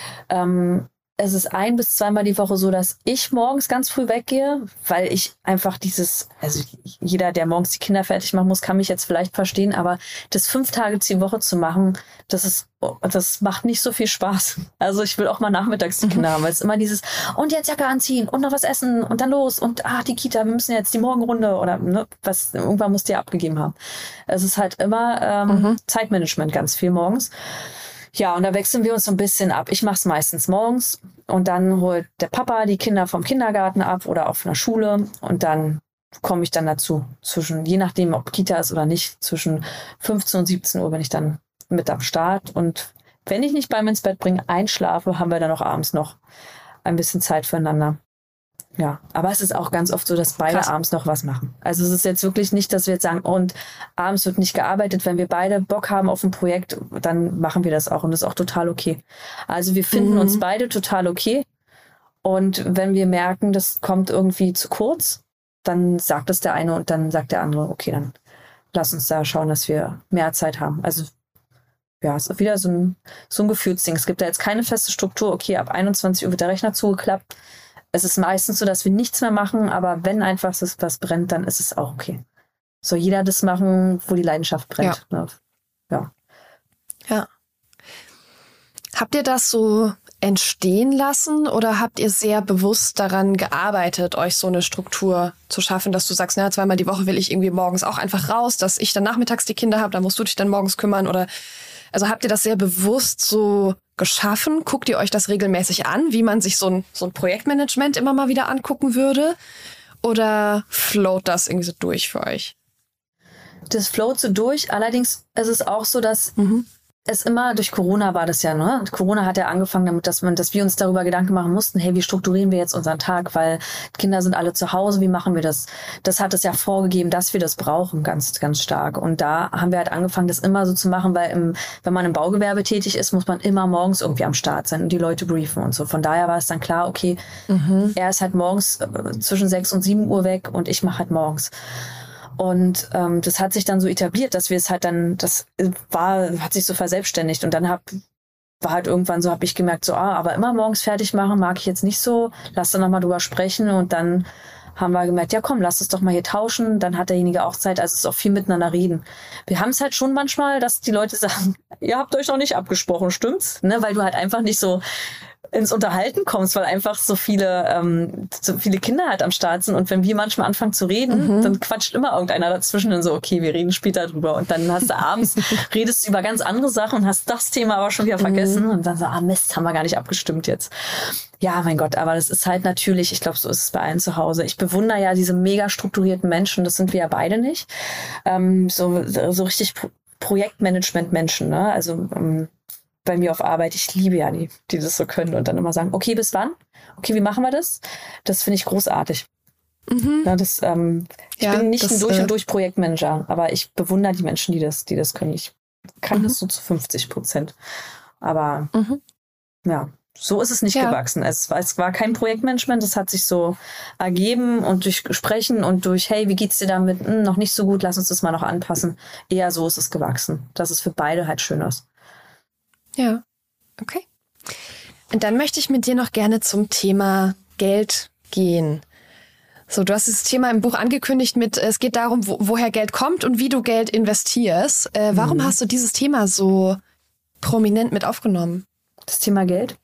Es ist 1- bis 2-mal die Woche so, dass ich morgens ganz früh weggehe, weil ich einfach also jeder, der morgens die Kinder fertig machen muss, kann mich jetzt vielleicht verstehen, aber das 5 Tage die Woche zu machen, das macht nicht so viel Spaß. Also ich will auch mal nachmittags die Kinder haben, weil es immer dieses, und jetzt Jacke anziehen und noch was essen und dann los und die Kita, wir müssen jetzt die Morgenrunde oder ne, was, irgendwann musst du ja abgegeben haben. Es ist halt immer Zeitmanagement ganz viel morgens. Ja, und da wechseln wir uns so ein bisschen ab. Ich mache es meistens morgens und dann holt der Papa die Kinder vom Kindergarten ab oder auf einer Schule und dann komme ich dann dazu. Je nachdem, ob Kita ist oder nicht, zwischen 15 und 17 Uhr bin ich dann mit am Start. Und wenn ich nicht beim ins Bett bringe, einschlafe, haben wir dann auch abends noch ein bisschen Zeit füreinander. Ja, aber es ist auch ganz oft so, dass beide abends noch was machen. Also es ist jetzt wirklich nicht, dass wir jetzt sagen, und abends wird nicht gearbeitet. Wenn wir beide Bock haben auf ein Projekt, dann machen wir das auch und das ist auch total okay. Also wir finden uns beide total okay. Und wenn wir merken, das kommt irgendwie zu kurz, dann sagt es der eine und dann sagt der andere, okay, dann lass uns da schauen, dass wir mehr Zeit haben. Also ja, es ist wieder so ein Gefühlsding. Es gibt da jetzt keine feste Struktur. Okay, ab 21 Uhr wird der Rechner zugeklappt. Es ist meistens so, dass wir nichts mehr machen, aber wenn einfach was brennt, dann ist es auch okay. Soll jeder das machen, wo die Leidenschaft brennt. Ja. Ne? Ja. Habt ihr das so entstehen lassen oder habt ihr sehr bewusst daran gearbeitet, euch so eine Struktur zu schaffen, dass du sagst, 2-mal die Woche will ich irgendwie morgens auch einfach raus, dass ich dann nachmittags die Kinder habe, dann musst du dich dann morgens kümmern oder also habt ihr das sehr bewusst so geschaffen? Guckt ihr euch das regelmäßig an, wie man sich so ein Projektmanagement immer mal wieder angucken würde? Oder float das irgendwie so durch für euch? Das float so durch. Allerdings ist es auch so, dass es immer durch Corona war das ja, ne? Corona hat ja angefangen damit, dass wir uns darüber Gedanken machen mussten, hey, wie strukturieren wir jetzt unseren Tag, weil die Kinder sind alle zu Hause, wie machen wir das? Das hat es ja vorgegeben, dass wir das brauchen, ganz, ganz stark. Und da haben wir halt angefangen, das immer so zu machen, weil wenn man im Baugewerbe tätig ist, muss man immer morgens irgendwie am Start sein und die Leute briefen und so. Von daher war es dann klar, okay, er ist halt morgens zwischen 6 und 7 Uhr weg und ich mache halt morgens. Und das hat sich dann so etabliert, dass wir es halt dann, hat sich so verselbstständigt. Und dann war halt irgendwann so, habe ich gemerkt, so, aber immer morgens fertig machen mag ich jetzt nicht so. Lass dann nochmal drüber sprechen. Und dann haben wir gemerkt, ja komm, lass uns doch mal hier tauschen. Dann hat derjenige auch Zeit, also es ist auch viel miteinander reden. Wir haben es halt schon manchmal, dass die Leute sagen, ihr habt euch noch nicht abgesprochen, stimmt's? Ne? Weil du halt einfach nicht so ins Unterhalten kommst, weil einfach so viele Kinder halt am Start sind. Und wenn wir manchmal anfangen zu reden, dann quatscht immer irgendeiner dazwischen und so, okay, wir reden später drüber. Und dann hast du abends, redest du über ganz andere Sachen und hast das Thema aber schon wieder vergessen. Und dann so, Mist, haben wir gar nicht abgestimmt jetzt. Ja, mein Gott, aber das ist halt natürlich, ich glaube, so ist es bei allen zu Hause. Ich bewundere ja diese mega strukturierten Menschen, das sind wir ja beide nicht. So richtig Projektmanagement-Menschen, ne? Also bei mir auf Arbeit, ich liebe ja die das so können und dann immer sagen, okay, bis wann? Okay, wie machen wir das? Das finde ich großartig. Ja, ich bin nicht ein durch und durch Projektmanager, aber ich bewundere die Menschen, die das können. Ich kann das so zu 50%. Aber ja, so ist es nicht gewachsen. Es war kein Projektmanagement, es hat sich so ergeben und durch Sprechen und durch, hey, wie geht's dir damit? Noch nicht so gut, lass uns das mal noch anpassen. Eher so ist es gewachsen, dass es für beide halt schön ist. Ja, okay. Und dann möchte ich mit dir noch gerne zum Thema Geld gehen. So, du hast das Thema im Buch angekündigt mit, es geht darum, woher Geld kommt und wie du Geld investierst. Warum hast du dieses Thema so prominent mit aufgenommen? Das Thema Geld?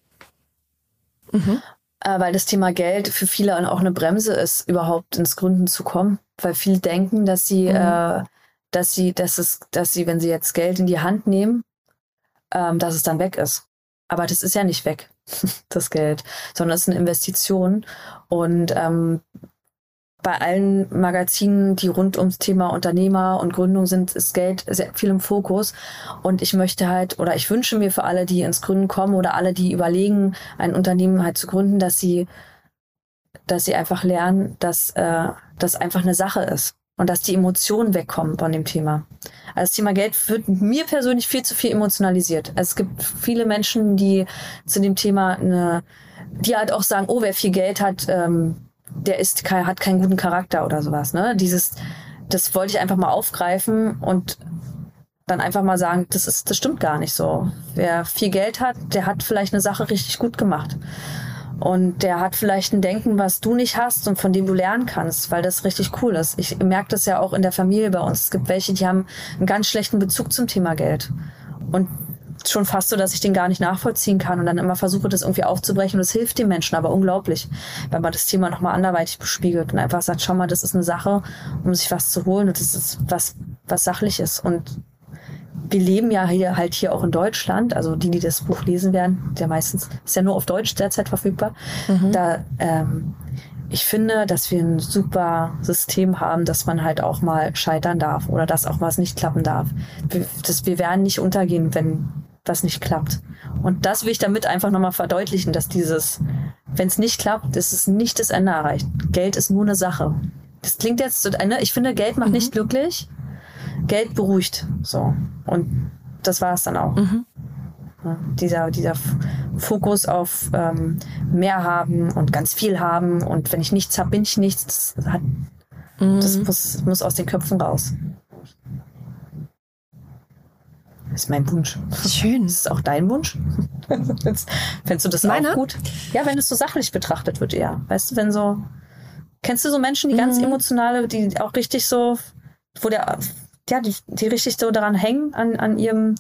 Weil das Thema Geld für viele auch eine Bremse ist, überhaupt ins Gründen zu kommen. Weil viele denken, dass sie, wenn sie jetzt Geld in die Hand nehmen, dass es dann weg ist. Aber das ist ja nicht weg, das Geld, sondern es ist eine Investition. Und bei allen Magazinen, die rund ums Thema Unternehmer und Gründung sind, ist Geld sehr viel im Fokus. Und ich möchte halt, oder ich wünsche mir für alle, die ins Gründen kommen oder alle, die überlegen, ein Unternehmen halt zu gründen, dass sie einfach lernen, dass das einfach eine Sache ist. Und dass die Emotionen wegkommen von dem Thema. Also das Thema Geld wird mir persönlich viel zu viel emotionalisiert. Also es gibt viele Menschen, die zu dem Thema die halt auch sagen, oh, wer viel Geld hat, hat keinen guten Charakter oder sowas. Ne? Das wollte ich einfach mal aufgreifen und dann einfach mal sagen, das stimmt gar nicht so. Wer viel Geld hat, der hat vielleicht eine Sache richtig gut gemacht. Und der hat vielleicht ein Denken, was du nicht hast und von dem du lernen kannst, weil das richtig cool ist. Ich merke das ja auch in der Familie bei uns. Es gibt welche, die haben einen ganz schlechten Bezug zum Thema Geld. Und schon fast so, dass ich den gar nicht nachvollziehen kann und dann immer versuche, das irgendwie aufzubrechen. Und es hilft den Menschen aber unglaublich, wenn man das Thema nochmal anderweitig bespiegelt und einfach sagt, schau mal, das ist eine Sache, um sich was zu holen und das ist was Sachliches. Und wir leben ja hier auch in Deutschland, also die das Buch lesen werden, der meistens ist ja nur auf Deutsch derzeit verfügbar. Ich finde, dass wir ein super System haben, dass man halt auch mal scheitern darf oder dass auch was nicht klappen darf. Wir werden nicht untergehen, wenn was nicht klappt. Und das will ich damit einfach nochmal verdeutlichen, dass wenn es nicht klappt, ist es nicht das Ende erreicht. Geld ist nur eine Sache. Das klingt jetzt ich finde, Geld macht nicht glücklich. Geld beruhigt. So. Und das war es dann auch. Ja, dieser Fokus auf mehr haben und ganz viel haben und wenn ich nichts habe, bin ich nichts. Das muss aus den Köpfen raus. Das ist mein Wunsch. Schön. Das ist auch dein Wunsch? Fändest du das auch gut? Ja, wenn es so sachlich betrachtet wird, eher. Weißt du, kennst du so Menschen, die ganz emotionale, die auch richtig so, die richtig so daran hängen, an ihrem,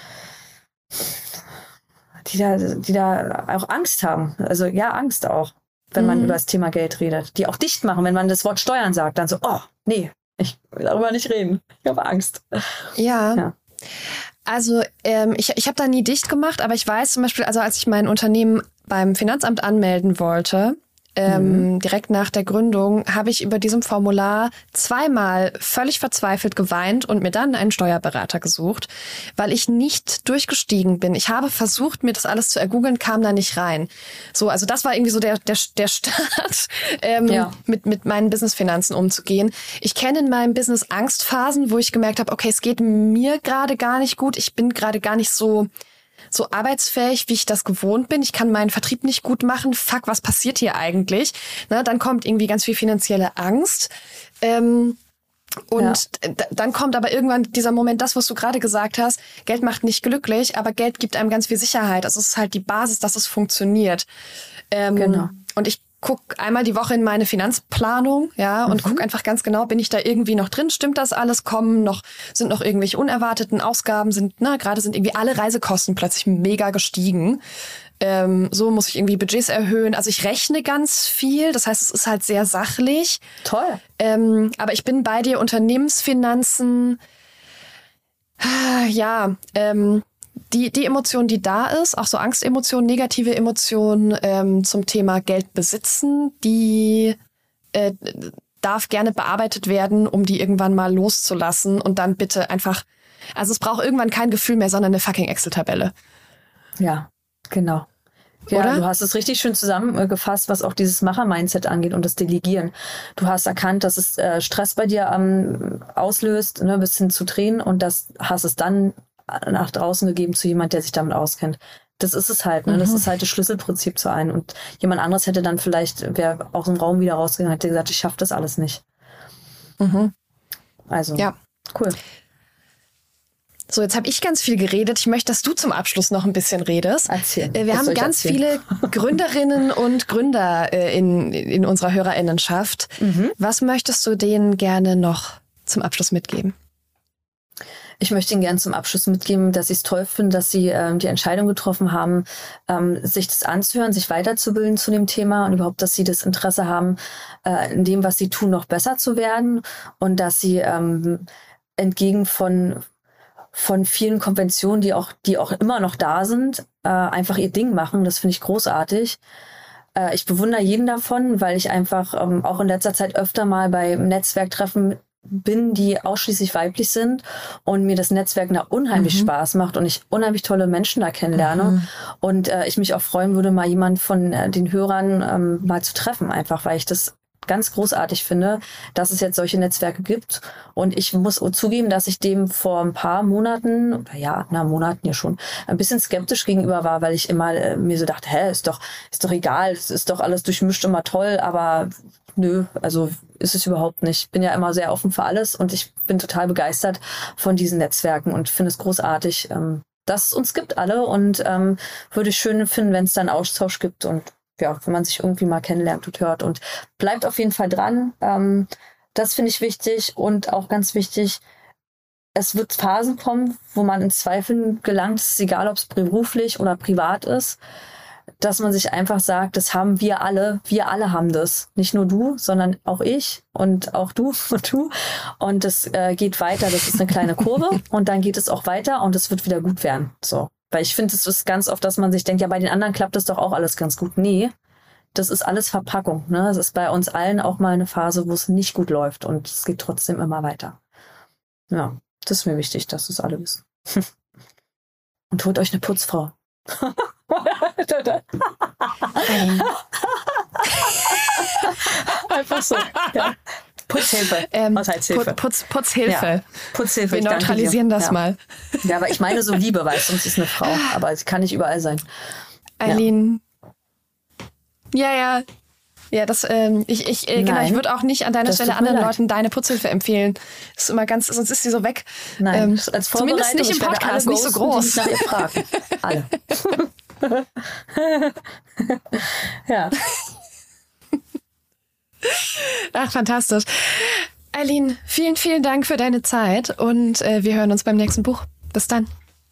die da auch Angst haben. Also ja, Angst auch, wenn man über das Thema Geld redet. Die auch dicht machen, wenn man das Wort Steuern sagt, dann so, oh, nee, ich will darüber nicht reden. Ich habe Angst. Ja. Also ich habe da nie dicht gemacht, aber ich weiß zum Beispiel, also als ich mein Unternehmen beim Finanzamt anmelden wollte, direkt nach der Gründung, habe ich über diesem Formular zweimal völlig verzweifelt geweint und mir dann einen Steuerberater gesucht, weil ich nicht durchgestiegen bin. Ich habe versucht, mir das alles zu ergoogeln, kam da nicht rein. So, also das war irgendwie so der Start, mit meinen Businessfinanzen umzugehen. Ich kenne in meinem Business Angstphasen, wo ich gemerkt habe, okay, es geht mir gerade gar nicht gut. Ich bin gerade gar nicht so arbeitsfähig, wie ich das gewohnt bin. Ich kann meinen Vertrieb nicht gut machen. Fuck, was passiert hier eigentlich? Na, dann kommt irgendwie ganz viel finanzielle Angst. Dann kommt aber irgendwann dieser Moment, das, was du gerade gesagt hast, Geld macht nicht glücklich, aber Geld gibt einem ganz viel Sicherheit. Also es ist halt die Basis, dass es funktioniert. Genau. Und ich guck einmal die Woche in meine Finanzplanung, ja, und guck einfach ganz genau, bin ich da irgendwie noch drin? Stimmt das alles? Sind noch irgendwelche unerwarteten Ausgaben? Gerade sind irgendwie alle Reisekosten plötzlich mega gestiegen. So muss ich irgendwie Budgets erhöhen. Also ich rechne ganz viel. Das heißt, es ist halt sehr sachlich. Toll. Aber ich bin bei dir, Unternehmensfinanzen, die Emotion, die da ist, auch so Angstemotionen, negative Emotionen zum Thema Geld besitzen, die darf gerne bearbeitet werden, um die irgendwann mal loszulassen und dann bitte einfach, also es braucht irgendwann kein Gefühl mehr, sondern eine fucking Excel-Tabelle. Ja, genau. Ja, oder? Du hast es richtig schön zusammengefasst, was auch dieses Macher-Mindset angeht und das Delegieren. Du hast erkannt, dass es Stress bei dir auslöst, ne, bis hin zu Tränen, und das hast es dann nach draußen gegeben zu jemand, der sich damit auskennt. Das ist es halt, ne? Das ist halt das Schlüsselprinzip zu einem. Und jemand anderes hätte dann wäre aus dem Raum wieder rausgegangen, hätte gesagt, ich schaffe das alles nicht. Also, ja. Cool. So, jetzt habe ich ganz viel geredet. Ich möchte, dass du zum Abschluss noch ein bisschen redest. Erzähl. Wir haben ganz viele Gründerinnen und Gründer in unserer HörerInnenschaft. Was möchtest du denen gerne noch zum Abschluss mitgeben? Ich möchte Ihnen gerne zum Abschluss mitgeben, dass ich es toll finde, dass Sie die Entscheidung getroffen haben, sich das anzuhören, sich weiterzubilden zu dem Thema und überhaupt, dass Sie das Interesse haben, in dem, was Sie tun, noch besser zu werden, und dass Sie entgegen von vielen Konventionen, die auch immer noch da sind, einfach ihr Ding machen. Das finde ich großartig. Ich bewundere jeden davon, weil ich einfach auch in letzter Zeit öfter mal bei Netzwerktreffen bin, die ausschließlich weiblich sind, und mir das Netzwerk da unheimlich Spaß macht und ich unheimlich tolle Menschen da kennenlerne und ich mich auch freuen würde, mal jemand von den Hörern mal zu treffen, einfach weil ich das ganz großartig finde, dass es jetzt solche Netzwerke gibt. Und ich muss zugeben, dass ich dem vor ein paar Monaten, Monaten ja schon, ein bisschen skeptisch gegenüber war, weil ich immer mir so dachte, ist doch egal, es ist doch alles durchmischt, immer toll, aber nö, also ist es überhaupt nicht. Ich bin ja immer sehr offen für alles und ich bin total begeistert von diesen Netzwerken und finde es großartig, dass es uns gibt alle, und würde ich schön finden, wenn es da einen Austausch gibt und ja, wenn man sich irgendwie mal kennenlernt und hört, und bleibt auf jeden Fall dran. Das finde ich wichtig, und auch ganz wichtig, es wird Phasen kommen, wo man in Zweifeln gelangt, es ist egal, ob es beruflich oder privat ist, dass man sich einfach sagt, das haben wir alle haben das. Nicht nur du, sondern auch ich und auch du und du. Und das geht weiter, das ist eine kleine Kurve und dann geht es auch weiter und es wird wieder gut werden. So. Weil ich finde, es ist ganz oft, dass man sich denkt, ja, bei den anderen klappt das doch auch alles ganz gut. Nee, das ist alles Verpackung. Ne? Es ist bei uns allen auch mal eine Phase, wo es nicht gut läuft, und es geht trotzdem immer weiter. Ja, das ist mir wichtig, dass das alle wissen. Und holt euch eine Putzfrau. Einfach so. Ja. Putzhilfe. Putzhilfe. Putzhilfe. Ja. Putzhilfe. Wir neutralisieren das mal. Ja, aber ich meine so Liebe, weil sonst ist eine Frau. Aber sie kann nicht überall sein. Eileen. Ja. Ja, das, ich würde auch nicht an deiner Stelle anderen Leuten deine Putzhilfe empfehlen. Das ist immer ganz, sonst ist sie so weg. Nein, als zumindest nicht im Podcast, nicht so groß. Die nach ihr fragen. Alle. Ja. Ach, fantastisch. Eileen, vielen, vielen Dank für deine Zeit, und wir hören uns beim nächsten Buch. Bis dann.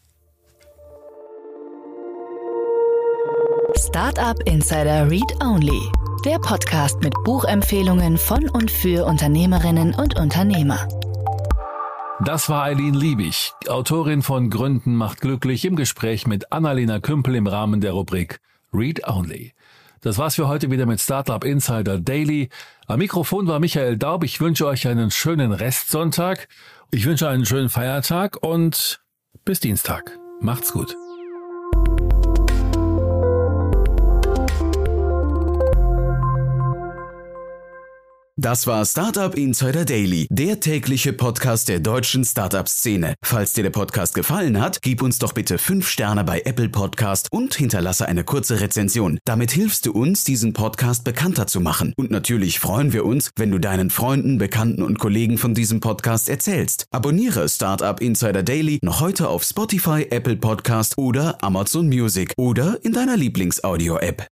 Startup Insider Read Only. Der Podcast mit Buchempfehlungen von und für Unternehmerinnen und Unternehmer. Das war Eileen Liebig, Autorin von Gründen macht glücklich, im Gespräch mit Annalena Kümpel im Rahmen der Rubrik Read Only. Das war's für heute wieder mit Startup Insider Daily. Am Mikrofon war Michael Daub. Ich wünsche euch einen schönen Restsonntag. Ich wünsche einen schönen Feiertag und bis Dienstag. Macht's gut. Das war Startup Insider Daily, der tägliche Podcast der deutschen Startup-Szene. Falls dir der Podcast gefallen hat, gib uns doch bitte 5 Sterne bei Apple Podcast und hinterlasse eine kurze Rezension. Damit hilfst du uns, diesen Podcast bekannter zu machen. Und natürlich freuen wir uns, wenn du deinen Freunden, Bekannten und Kollegen von diesem Podcast erzählst. Abonniere Startup Insider Daily noch heute auf Spotify, Apple Podcast oder Amazon Music oder in deiner Lieblings-Audio-App.